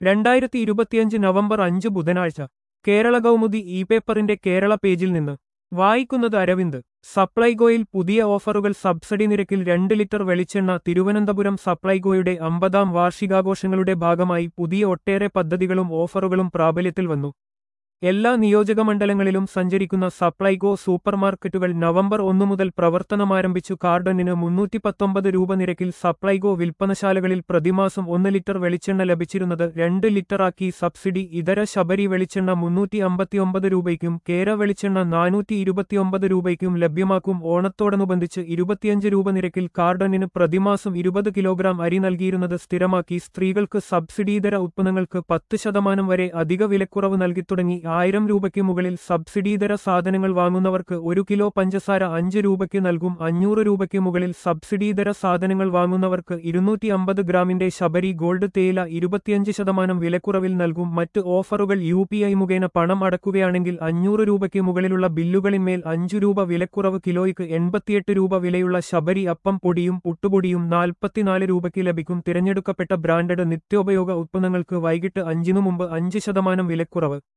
2025 November 5 ബുധനാഴ്ച Kerala Kaumudi E പേപ്പറിന്റെ കേരള പേജിൽ നിന്ന് വായിക്കുന്നത് അരവിന്ദ്. സപ്ലൈകോയിൽ പുതിയ ഓഫറുകൾ. സബ്സിഡി നിരക്കിൽ 2 ലിറ്റർ വെളിച്ചെണ്ണ. തിരുവനന്തപുരം സപ്ലൈകോയുടെ 50-ാം വാർഷികാഘോഷങ്ങളുടെ ഭാഗമായി പുതിയ ഒട്ടേറെ പദ്ധതികളും ഓഫറുകളും പ്രാബല്യത്തിൽ വന്നു. എല്ലാ നിയോജകമണ്ഡലങ്ങളിലും സഞ്ചരിക്കുന്ന സപ്ലൈകോ സൂപ്പർമാർക്കറ്റുകൾ നവംബർ 1 മുതൽ പ്രവർത്തനമാരംഭിച്ചു. കാർഡണിന് 319 രൂപ നിരക്കിൽ സപ്ലൈകോ വിൽപ്പനശാലകളിൽ പ്രതിമാസം 1 ലിറ്റർ വെളിച്ചെണ്ണ ലഭിച്ചിരുന്നത് 2 ലിറ്ററാക്കി. സബ്സിഡി ഇതര ശബരി വെളിച്ചെണ്ണ 359 രൂപയ്ക്കും കേര വെളിച്ചെണ്ണ 429 രൂപയ്ക്കും ലഭ്യമാക്കും. ഓണത്തോടനുബന്ധിച്ച് 25 രൂപ നിരക്കിൽ കാർഡണിന് പ്രതിമാസം 20 കിലോഗ്രാം അരി നൽകിയിരുന്നത് സ്ഥിരമാക്കി. സ്ത്രീകൾക്ക് സബ്സിഡിയിതര ഉത്പന്നങ്ങൾക്ക് 10% വരെ അധിക വിലക്കുറവ് നൽകിത്തുടങ്ങി. 1000 രൂപയ്ക്ക് മുകളിൽ സബ്സിഡിയിതര സാധനങ്ങൾ വാങ്ങുന്നവർക്ക് 1 കിലോ പഞ്ചസാര 5 രൂപയ്ക്ക് നൽകും. 500 രൂപയ്ക്ക് മുകളിൽ സബ്സിഡിയിതര സാധനങ്ങൾ വാങ്ങുന്നവർക്ക് 250 ഗ്രാമിന്റെ ശബരി ഗോൾഡ് തേയില 25% വിലക്കുറവിൽ നൽകും. മറ്റ് ഓഫറുകൾ. UPI മുഖേന പണം അടക്കുകയാണെങ്കിൽ 500 രൂപയ്ക്ക് മുകളിലുള്ള ബില്ലുകളിന്മേൽ 5 രൂപ വിലക്കുറവ്. കിലോയ്ക്ക് 88 രൂപ വിലയുള്ള ശബരി അപ്പം പൊടിയും പുട്ടുപൊടിയും 44 രൂപയ്ക്ക് ലഭിക്കും. തിരഞ്ഞെടുക്കപ്പെട്ട ബ്രാൻഡഡ് നിത്യോപയോഗ ഉത്പന്നങ്ങൾക്ക് വൈകിട്ട് 5 മുമ്പ് 5% വിലക്കുറവ്.